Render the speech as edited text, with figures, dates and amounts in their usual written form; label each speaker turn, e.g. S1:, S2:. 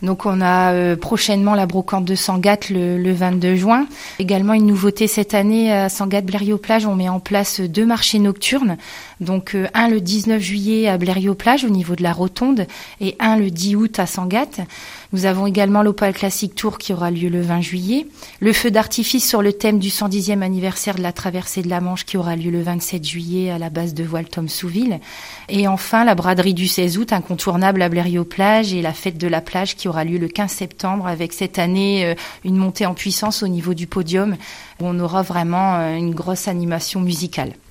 S1: Donc on a prochainement la brocante de Sangatte le 22 juin. Également une nouveauté cette année à Sangatte-Blériot-Plage, on met en place 2 marchés nocturnes. Donc un le 19 juillet à Blériot-Plage au niveau de la rotonde et un le 10 août à Sangatte. Nous avons également l'Opal Classic Tour qui aura lieu le 20 juillet. Le feu d'artifice sur le thème du 110e anniversaire de la traversée de la Manche qui aura lieu le 27 juillet à la base de voile Tom Souville. Et enfin la braderie du 16 août incontournable à Blériot-Plage et la fête de la plage qui aura lieu le 15 septembre avec cette année une montée en puissance au niveau du podium où on aura vraiment une grosse animation musicale.